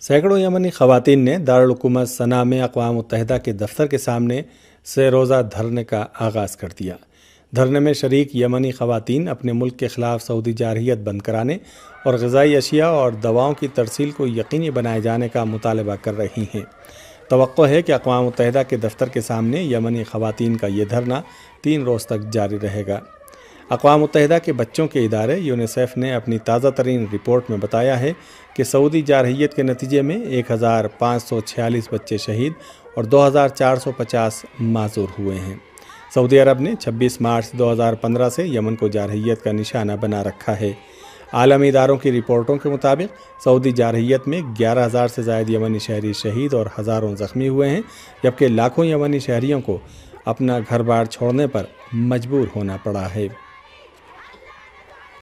सैकड़ों यमनी खवातीन ने दारुल हुकूमत सना में अक़वाम मुत्तहिदा के दफ्तर के सामने से रोज़ा धरने का आगाज़ कर दिया। धरने में शरीक यमनी खवातीन अपने मुल्क के ख़िलाफ़ सऊदी जारहियत बंद कराने और ग़िज़ाई अशिया और दवाओं की तरसील को यकीनी बनाए जाने का मुतालबा कर रही हैं। तवक्को है कि अक़वाम मुत्तहिदा के दफ्तर के सामने यमनी खवातीन का ये धरना 3 रोज़ तक जारी रहेगा। अक़वाम मुत्तहिदा के बच्चों के इदारे यूनिसेफ ने अपनी ताज़ा तरीन रिपोर्ट में बताया है कि सऊदी जारहियत के नतीजे में 1546 बच्चे शहीद और 2450 माजूर हुए हैं। सऊदी अरब ने 26 मार्च 2015 से यमन को जारहियत का निशाना बना रखा है। आलमी इदारों की रिपोर्टों के मुताबिक सऊदी जारहियत में 11,000 से ज़ायद यमनी शहरी शहीद और हज़ारों ज़ख्मी हुए हैं, जबकि लाखों यमनी शहरियों को अपना घर बार छोड़ने पर मजबूर होना पड़ा है।